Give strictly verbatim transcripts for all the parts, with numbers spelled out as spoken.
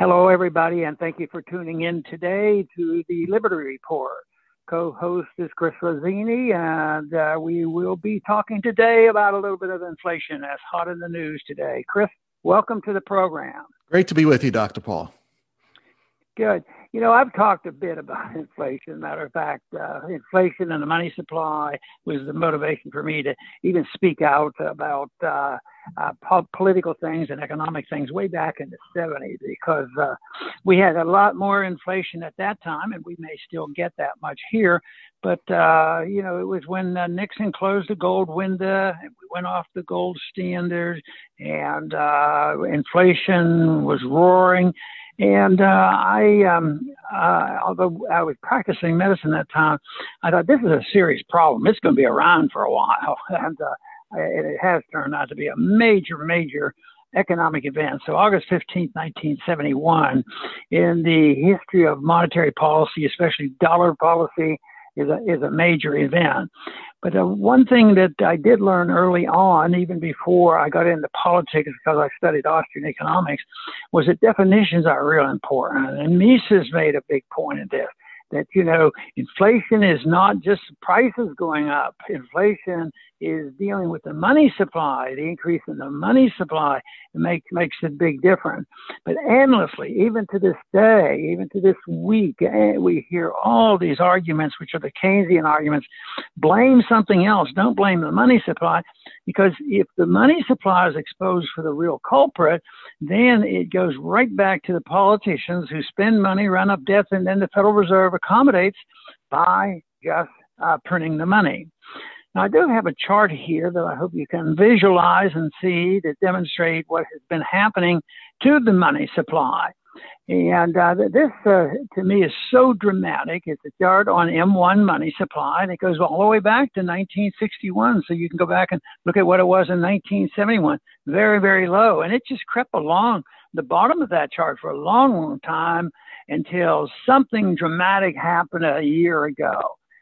Hello, everybody, and thank you for tuning in today to the Liberty Report. Co-host is Chris Rossini, and uh, we will be talking today about a little bit of inflation that's hot in the news today. Chris, welcome to the program. Great to be with you, Doctor Paul. Good. You know, I've talked a bit about inflation. Matter of fact, uh, inflation and the money supply was the motivation for me to even speak out about uh, uh, po- political things and economic things way back in the seventies, because uh, we had a lot more inflation at that time, and we may still get that much here. But, uh, you know, it was when uh, Nixon closed the gold window, and we went off the gold standard, and uh, inflation was roaring. And uh, I, um, uh, although I was practicing medicine at that time, I thought this is a serious problem. It's going to be around for a while. And uh, it has turned out to be a major, major economic event. So August fifteenth, nineteen seventy-one, in the history of monetary policy, especially dollar policy, is a, is a major event. But uh, one thing that I did learn early on, even before I got into politics, because I studied Austrian economics, was that definitions are real important. And Mises made a big point of this, that, you know, inflation is not just prices going up. Inflation is dealing with the money supply. The increase in the money supply makes makes a big difference. But endlessly, even to this day, even to this week, we hear all these arguments, which are the Keynesian arguments. Blame something else. Don't blame the money supply, because if the money supply is exposed for the real culprit, then it goes right back to the politicians who spend money, run up debts, and then the Federal Reserve accommodates by just uh, printing the money. Now, I do have a chart here that I hope you can visualize and see that demonstrate what has been happening to the money supply. And uh, this, uh, to me, is so dramatic. It's a chart on M one money supply, and it goes all the way back to nineteen sixty-one. So you can go back and look at what it was in nineteen seventy-one. Very, very low. And it just crept along the bottom of that chart for a long, long time until something dramatic happened a year ago.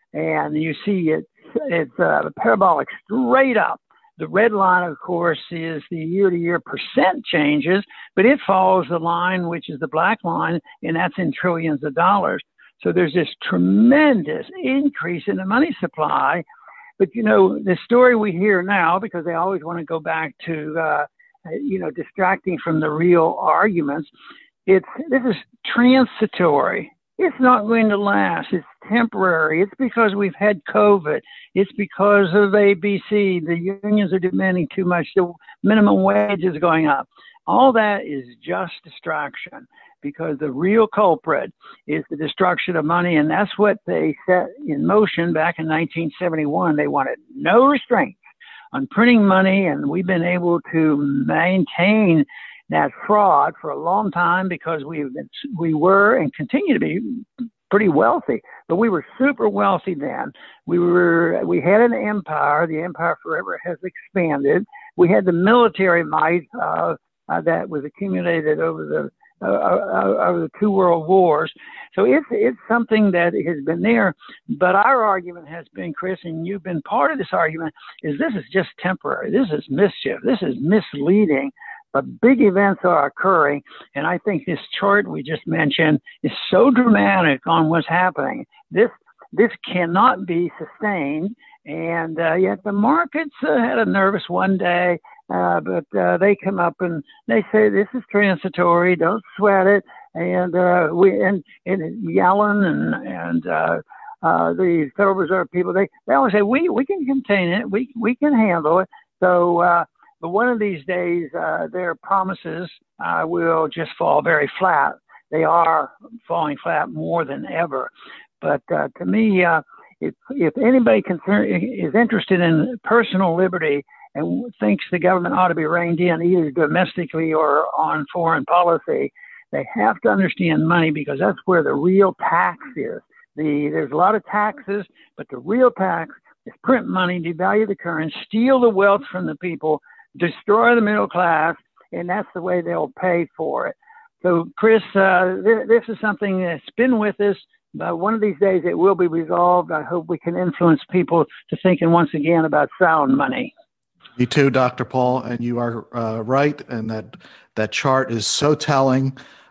And you see it, it's uh, parabolic straight up. The red line, of course, is the year-to-year percent changes, but it follows the line, which is the black line, and that's in trillions of dollars. So there's this tremendous increase in the money supply. But, you know, the story we hear now, because they always want to go back to, uh, you know, distracting from the real arguments, it's this is transitory. It's not going to last. It's temporary. It's because we've had COVID. It's because of A B C. The unions are demanding too much. The minimum wage is going up. All that is just distraction, because the real culprit is the destruction of money. And that's what they set in motion back in nineteen seventy-one. They wanted no restraints on printing money. And we've been able to maintain that fraud for a long time, because we've been, we were and continue to be pretty wealthy, but we were super wealthy then. We were, we had an empire. The empire forever has expanded. We had the military might uh, uh, that was accumulated over the uh, uh, over the two world wars. So it's it's something that has been there. But our argument has been, Chris, and you've been part of this argument, is this is just temporary. This is mischief. This is misleading. But big events are occurring, and I think this chart we just mentioned is so dramatic on what's happening. This this cannot be sustained, and uh, yet the markets uh, had a nervous one day, uh, but uh, they come up and they say this is transitory. Don't sweat it. And uh, we and, and Yellen and and uh, uh, the Federal Reserve people, they they always say we we can contain it. We we can handle it. So. Uh, But one of these days, uh, their promises uh, will just fall very flat. They are falling flat more than ever. But uh, to me, uh, if, if anybody concern, is interested in personal liberty and thinks the government ought to be reined in either domestically or on foreign policy, they have to understand money, because that's where the real tax is. The, there's a lot of taxes, but the real tax is print money, devalue the currency, steal the wealth from the people, destroy the middle class, and that's the way they'll pay for it. So, Chris, uh, th- this is something that's been with us, but one of these days it will be resolved. I hope we can influence people to thinking once again about sound money. Me too, Doctor Paul, and you are uh, right, and that that chart is so telling.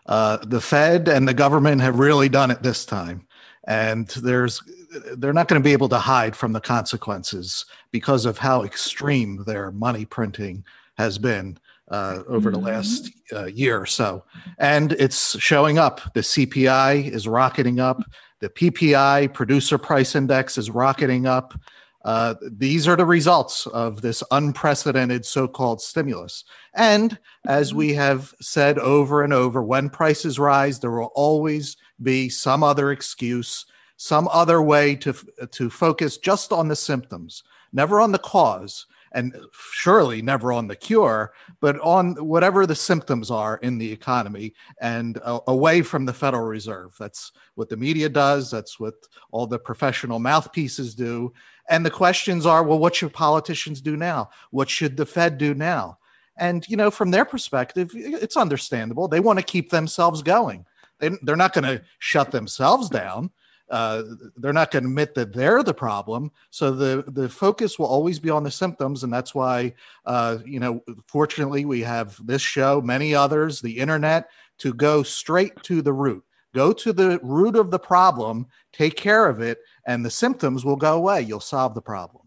Uh, the Fed and the government have really done it this time. And there's, they're not going to be able to hide from the consequences because of how extreme their money printing has been uh, over the last uh, year or so. And it's showing up. The C P I is rocketing up. The P P I, Producer Price Index, is rocketing up. Uh, these are the results of this unprecedented so-called stimulus. And as we have said over and over, when prices rise, there will always be some other excuse, some other way to, to focus just on the symptoms, never on the cause, and surely never on the cure, but on whatever the symptoms are in the economy and uh, away from the Federal Reserve. That's what the media does. That's what all the professional mouthpieces do. And the questions are, well, what should politicians do now? What should the Fed do now? And, you know, from their perspective, it's understandable. They want to keep themselves going. They, they're not going to shut themselves down. Uh, they're not going to admit that they're the problem. So the, the focus will always be on the symptoms. And that's why, uh, you know, fortunately, we have this show, many others, the internet, to go straight to the root. Go to the root of the problem, take care of it, and the symptoms will go away. You'll solve the problem.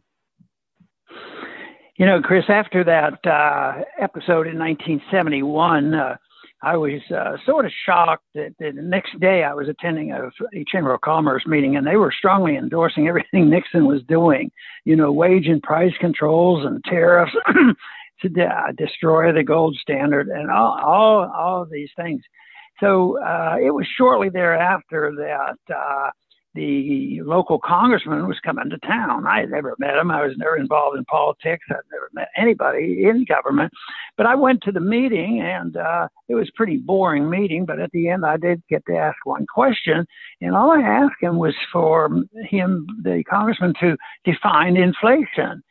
You know, Chris, after that uh, episode in nineteen seventy-one, uh, I was uh, sort of shocked that, that the next day I was attending a, a Chamber of Commerce meeting, and they were strongly endorsing everything Nixon was doing, you know, wage and price controls and tariffs to de- destroy the gold standard and all, all, all of these things. So uh, it was shortly thereafter that uh, the local congressman was coming to town. I had never met him. I was never involved in politics. I'd never met anybody in government. But I went to the meeting, and uh, it was a pretty boring meeting. But at the end, I did get to ask one question. And all I asked him was for him, the congressman, to define inflation.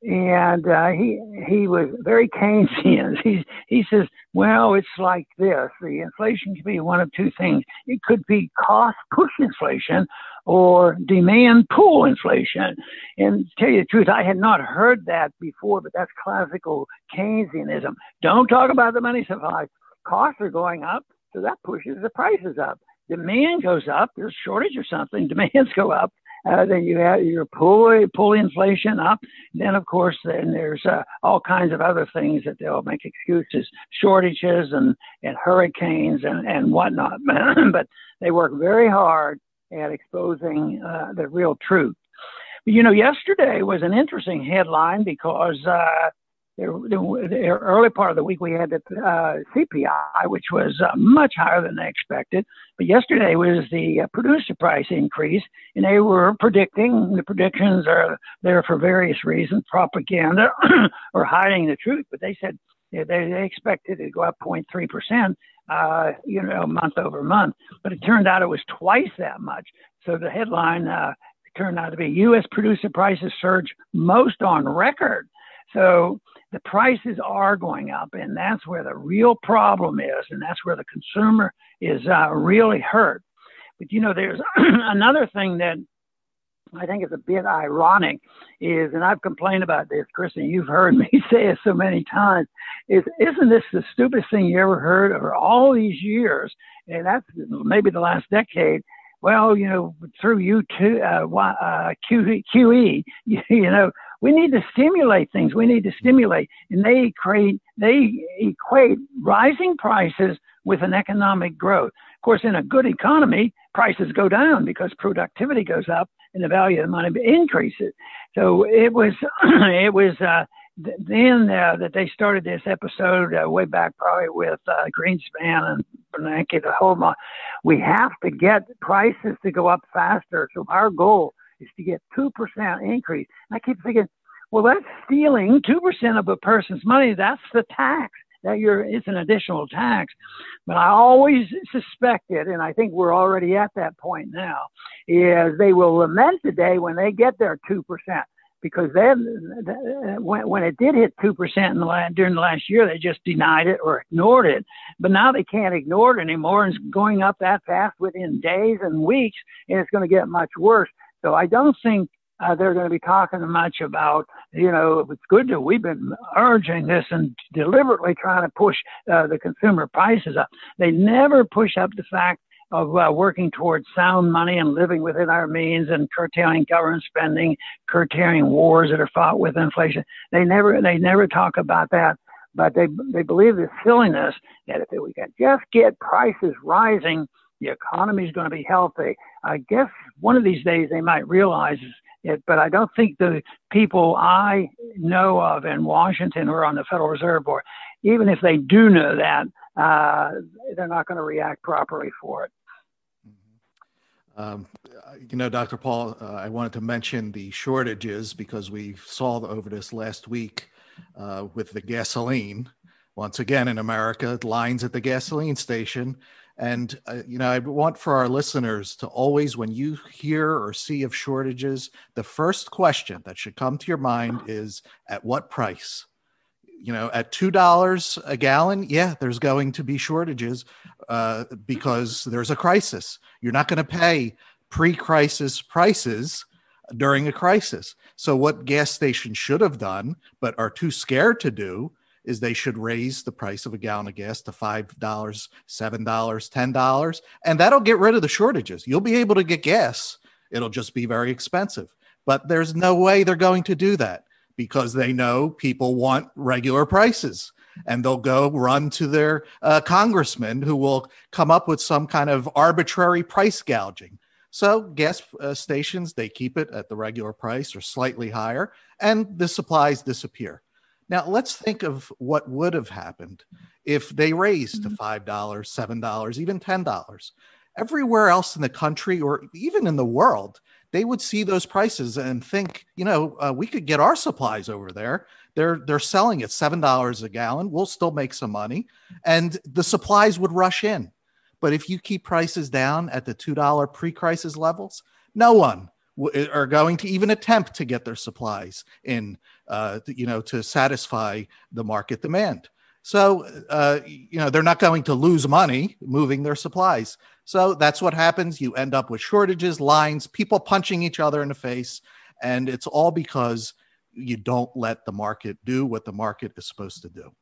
And uh, he he was very Keynesian. He he says, well, it's like this. The inflation can be one of two things. It could be cost push inflation or demand pull inflation. And to tell you the truth, I had not heard that before, but that's classical Keynesianism. Don't talk about the money supply. Costs are going up, so that pushes the prices up. Demand goes up. There's a shortage of something. Demands go up. Uh, then you have your pull, pull inflation up. Then, of course, then there's uh, all kinds of other things that they'll make excuses, shortages and, and hurricanes and, and whatnot. But they work very hard at exposing uh, the real truth. But, you know, yesterday was an interesting headline because uh, the, the, the early part of the week we had the uh, C P I, which was uh, much higher than they expected. But yesterday was the uh, producer price increase, and they were predicting, the predictions are there for various reasons, propaganda or hiding the truth, but they said they, they expected it to go up zero point three percent, uh, you know, month over month. But it turned out it was twice that much. So the headline uh, turned out to be U S producer prices surge most on record. So the prices are going up, and that's where the real problem is, and that's where the consumer is uh, really hurt. But, you know, there's another thing that I think is a bit ironic is, and I've complained about this, Chris, and you've heard me say it so many times, is isn't this the stupidest thing you ever heard over all these years? And that's maybe the last decade. Well, you know, through you two, uh, uh, Q, QE, you, you know, we need to stimulate things. We need to stimulate. And they create, they equate rising prices with an economic growth. Of course, in a good economy, prices go down because productivity goes up and the value of the money increases. So it was, it was uh, then uh, that they started this episode uh, way back probably with uh, Greenspan and Bernanke, the whole month. We have to get prices to go up faster. So our goal is to get two percent increase. And I keep thinking, well, that's stealing two percent of a person's money. That's the tax. That you're, it's an additional tax. But I always suspected, and I think we're already at that point now, is they will lament the day when they get their two percent. Because then, when, when it did hit two percent in the last, during the last year, they just denied it or ignored it. But now they can't ignore it anymore, and it's going up that fast within days and weeks, and it's going to get much worse. So I don't think uh, they're going to be talking much about, you know, it's good that we've been urging this and deliberately trying to push uh, the consumer prices up. They never push up the fact of uh, working towards sound money and living within our means and curtailing government spending, curtailing wars that are fought with inflation. They never, they never talk about that. But they they believe this silliness that if we can just get prices rising, the economy is going to be healthy. I guess one of these days they might realize it, but I don't think the people I know of in Washington or on the Federal Reserve Board, even if they do know that, uh, they're not going to react properly for it. Um, you know, Doctor Paul, uh, I wanted to mention the shortages because we saw over this last week uh, with the gasoline. Once again, in America, lines at the gasoline station. And, uh, you know, I want for our listeners to always, when you hear or see of shortages, the first question that should come to your mind is, at what price? You know, at two dollars a gallon, yeah, there's going to be shortages uh, because there's a crisis. You're not going to pay pre-crisis prices during a crisis. So what gas stations should have done, but are too scared to do, is they should raise the price of a gallon of gas to five dollars, seven dollars, ten dollars, and that'll get rid of the shortages. You'll be able to get gas. It'll just be very expensive. But there's no way they're going to do that, because they know people want regular prices, and they'll go run to their uh, congressman who will come up with some kind of arbitrary price gouging. So gas uh, stations, they keep it at the regular price or slightly higher, and the supplies disappear. Now, let's think of what would have happened if they raised to five dollars, seven dollars, even ten dollars. Everywhere else in the country, or even in the world, they would see those prices and think, you know, uh, we could get our supplies over there. They're they're selling at seven dollars a gallon. We'll still make some money, and the supplies would rush in. But if you keep prices down at the two dollars pre-crisis levels, no one w- are going to even attempt to get their supplies in, uh, you know, to satisfy the market demand. So, uh, you know, they're not going to lose money moving their supplies. So that's what happens. You end up with shortages, lines, people punching each other in the face. And it's all because you don't let the market do what the market is supposed to do.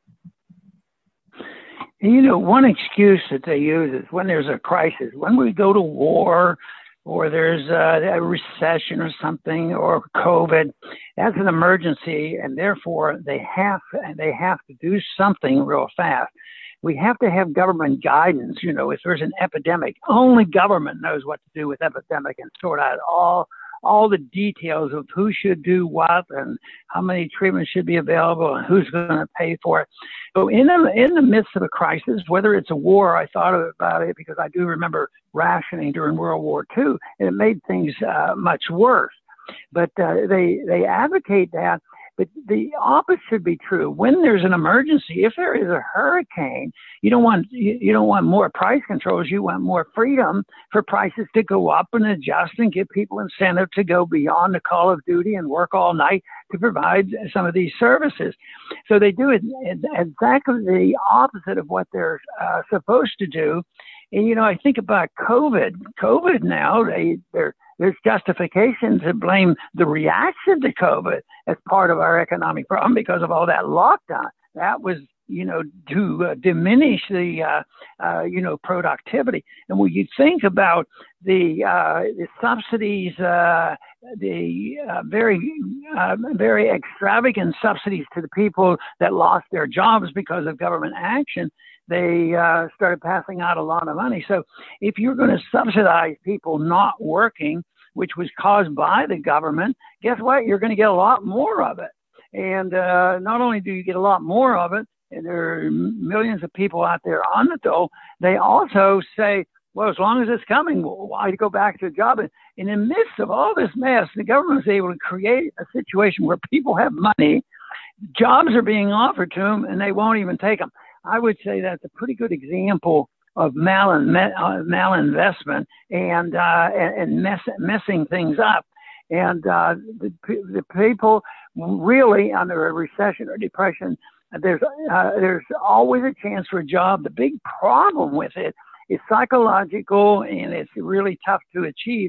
You know, one excuse that they use is when there's a crisis, when we go to war, or there's a, a recession or something, or COVID, that's an emergency, and therefore they have they have to do something real fast. We have to have government guidance. You know, if there's an epidemic, only government knows what to do with epidemic and sort out all all the details of who should do what and how many treatments should be available and who's going to pay for it. So in the, in the midst of a crisis, whether it's a war, I thought about it because I do remember rationing during World War Two, and it made things uh, much worse. But uh, they, they advocate that. But the opposite should be true. When there's an emergency, if there is a hurricane, you don't want you, you don't want more price controls. You want more freedom for prices to go up and adjust and give people incentive to go beyond the call of duty and work all night to provide some of these services. So they do it exactly the opposite of what they're uh, supposed to do. And, you know, I think about COVID. COVID now, they, they're There's justification to blame the reaction to COVID as part of our economic problem because of all that lockdown. That was, you know, to uh, diminish the, uh, uh, you know, productivity. And when you think about the, uh, the subsidies, uh, the uh, very, uh, very extravagant subsidies to the people that lost their jobs because of government action, they uh, started passing out a lot of money. So if you're going to subsidize people not working, which was caused by the government, guess what? You're going to get a lot more of it. And uh, not only do you get a lot more of it, and there are millions of people out there on the dole, they also say, well, as long as it's coming, why go back to a job? And in the midst of all this mess, the government was able to create a situation where people have money, jobs are being offered to them, and they won't even take them. I would say that's a pretty good example of malin, uh, malinvestment and uh, and mess, messing things up. And uh, the, the people really under a recession or depression, there's uh, there's always a chance for a job. The big problem with it is psychological, and it's really tough to achieve.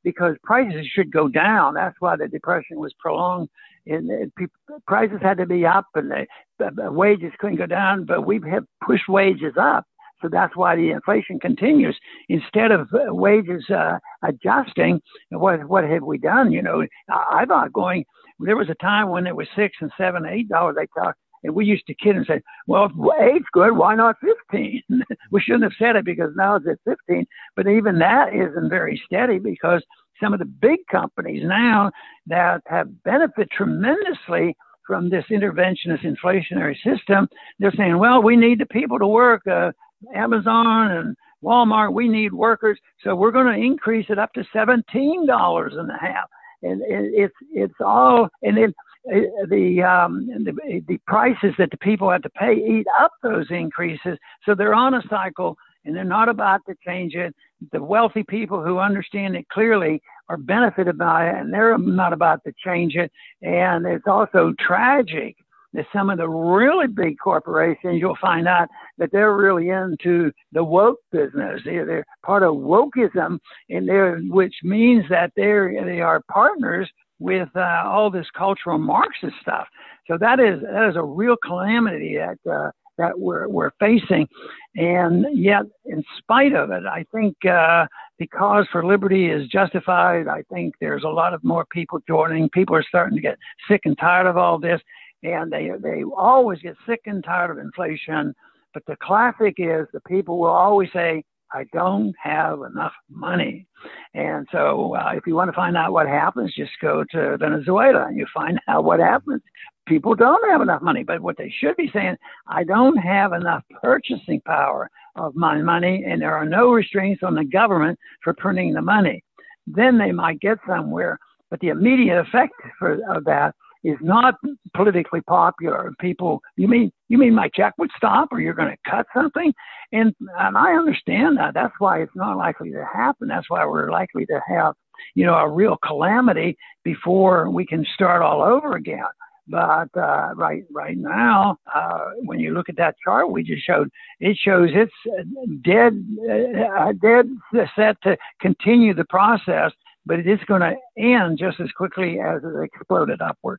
because prices should go down. That's why the Depression was prolonged. And it, people, prices had to be up, and the, the, the wages couldn't go down. But we have pushed wages up, so that's why the inflation continues. Instead of uh, wages uh, adjusting, what what have we done? You know, I, I thought going. There was a time when it was six and seven, eight dollars. They talked. And we used to kid and say, well, if eight's good, why not fifteen? We shouldn't have said it because now it's at fifteen. But even that isn't very steady because some of the big companies now that have benefited tremendously from this interventionist inflationary system, they're saying, well, we need the people to work. Uh, Amazon and Walmart, we need workers. So we're going to increase it up to seventeen dollars and a half. And it's, it's all, and then the, um, the the prices that the people have to pay eat up those increases. So they're on a cycle, and they're not about to change it. The wealthy people who understand it clearly are benefited by it, and they're not about to change it. And it's also tragic that some of the really big corporations, you'll find out that they're really into the woke business. They're, they're part of wokeism, and they're, which means that they're they are partners with uh, all this cultural Marxist stuff. So that is that is a real calamity that uh, that we're we're facing, and yet in spite of it, I think uh, the cause for liberty is justified. I think there's a lot of more people joining. People are starting to get sick and tired of all this, and they they always get sick and tired of inflation. But the classic is the people will always say, I don't have enough money. And so uh, if you want to find out what happens, just go to Venezuela and you find out what happens. People don't have enough money, but what they should be saying, I don't have enough purchasing power of my money, and there are no restraints on the government for printing the money. Then they might get somewhere, but the immediate effect for, of that is not politically popular. People, you mean you mean my check would stop, or you're going to cut something? And, and I understand that. That's why it's not likely to happen. That's why we're likely to have, you know, a real calamity before we can start all over again. But uh, right right now, uh, when you look at that chart we just showed, it shows it's dead uh, dead set to continue the process, but it is going to end just as quickly as it exploded upward.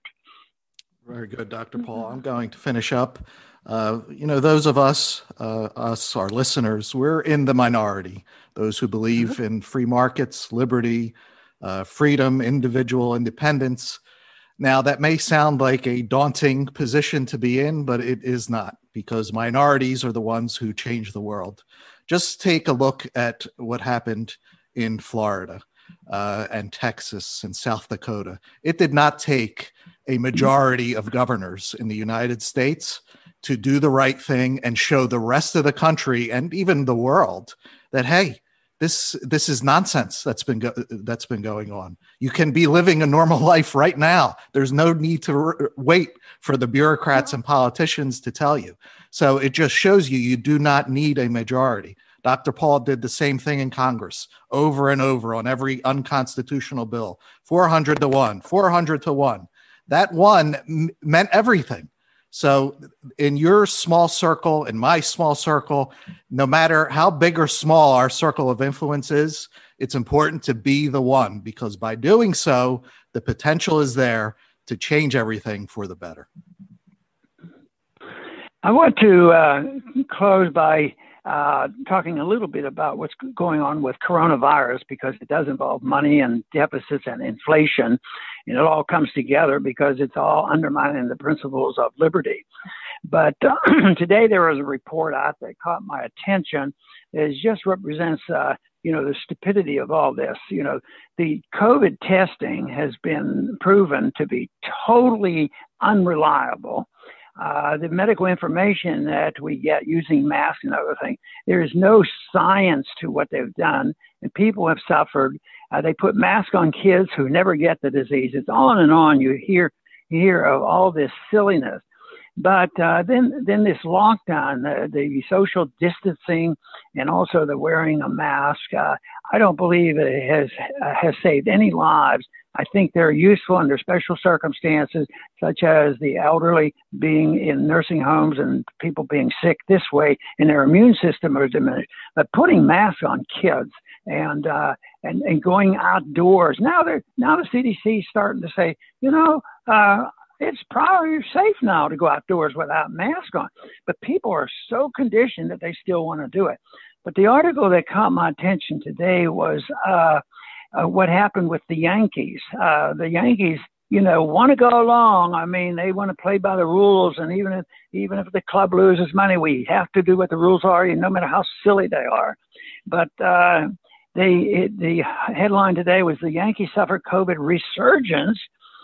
Very good, Doctor Paul. I'm going to finish up. Uh, you know, those of us, uh, us, our listeners, we're in the minority. Those who believe mm-hmm. in free markets, liberty, uh, freedom, individual independence. Now, that may sound like a daunting position to be in, but it is not, because minorities are the ones who change the world. Just take a look at what happened in Florida uh, and Texas and South Dakota. It did not take a majority of governors in the United States to do the right thing and show the rest of the country and even the world that, hey, this this is nonsense that's been go- that's been going on. You can be living a normal life right now. There's no need to r- wait for the bureaucrats and politicians to tell you. So it just shows you you do not need a majority. Doctor Paul did the same thing in Congress over and over on every unconstitutional bill. four hundred to one, four hundred to one. That one m- meant everything. So in your small circle, in my small circle, no matter how big or small our circle of influence is, it's important to be the one, because by doing so, the potential is there to change everything for the better. I want to uh, close by uh, talking a little bit about what's going on with coronavirus, because it does involve money and deficits and inflation. And it all comes together because it's all undermining the principles of liberty. But uh, today there was a report out that caught my attention that just represents, uh, you know, the stupidity of all this. You know, the COVID testing has been proven to be totally unreliable. Uh, the medical information that we get using masks and other things, there is no science to what they've done, and people have suffered. Uh, they put masks on kids who never get the disease. It's on and on. You hear, you hear of all this silliness. But uh, then, then this lockdown, the, the social distancing, and also the wearing a mask, uh, I don't believe it has uh, has saved any lives. I think they're useful under special circumstances, such as the elderly being in nursing homes and people being sick this way, and their immune system is diminished. But putting masks on kids and uh, and and going outdoors now, they're now the C D C is starting to say, you know, uh, it's probably safe now to go outdoors without mask on. But people are so conditioned that they still want to do it. But the article that caught my attention today was uh, uh, what happened with the Yankees. Uh, the Yankees, you know, want to go along. I mean, they want to play by the rules, and even if even if the club loses money, we have to do what the rules are, no matter how silly they are. But uh, they it, the headline today was the Yankees suffer COVID resurgence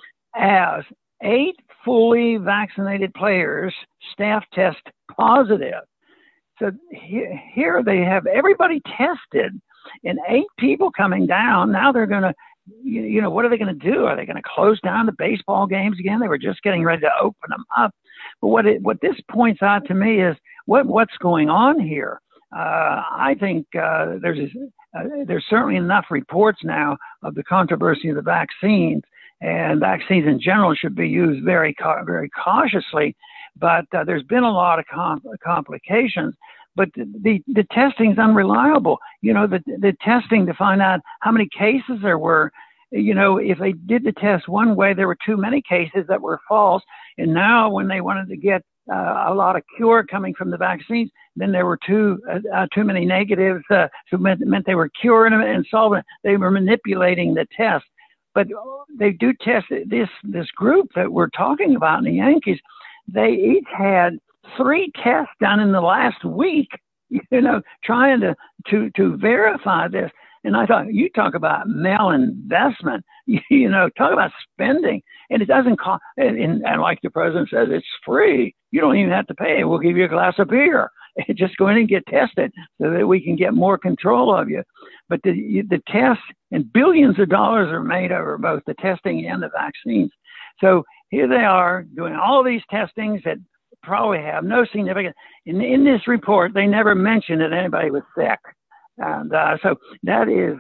as eight fully vaccinated players staff test positive. So he, here they have everybody tested and eight people coming down. Now they're going to, you, you know, what are they going to do? Are they going to close down the baseball games again? They were just getting ready to open them up. But what it, what this points out to me is what what's going on here. Uh, I think uh, there's uh, there's certainly enough reports now of the controversy of the vaccines, and vaccines in general should be used very very cautiously. But uh, there's been a lot of com- complications. But the, the testing is unreliable. You know, the the testing to find out how many cases there were. You know, if they did the test one way, there were too many cases that were false. And now when they wanted to get uh, a lot of cure coming from the vaccines, then there were too uh, uh, too many negatives. Uh, so it meant, meant they were curing them and solving it. They were manipulating the test. But they do test this this group that we're talking about in the Yankees. They each had three tests done in the last week, you know, trying to, to, to verify this. And I thought, you talk about malinvestment, you know, talk about spending. And it doesn't cost, and, and like the president says, it's free. You don't even have to pay. We'll give you a glass of beer. Just go in and get tested so that we can get more control of you. But the, the tests, and billions of dollars are made over both the testing and the vaccines. So here they are doing all these testings that probably have no significance. In, in this report, they never mentioned that anybody was sick. And uh, so that is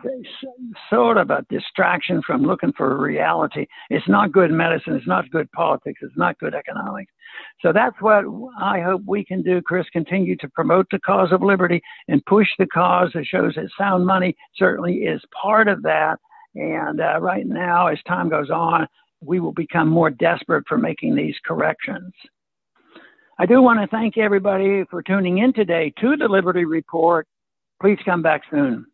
sort of a distraction from looking for reality. It's not good medicine. It's not good politics. It's not good economics. So that's what I hope we can do, Chris, continue to promote the cause of liberty and push the cause that shows that sound money certainly is part of that. And uh, right now, as time goes on, we will become more desperate for making these corrections. I do want to thank everybody for tuning in today to the Liberty Report. Please come back soon.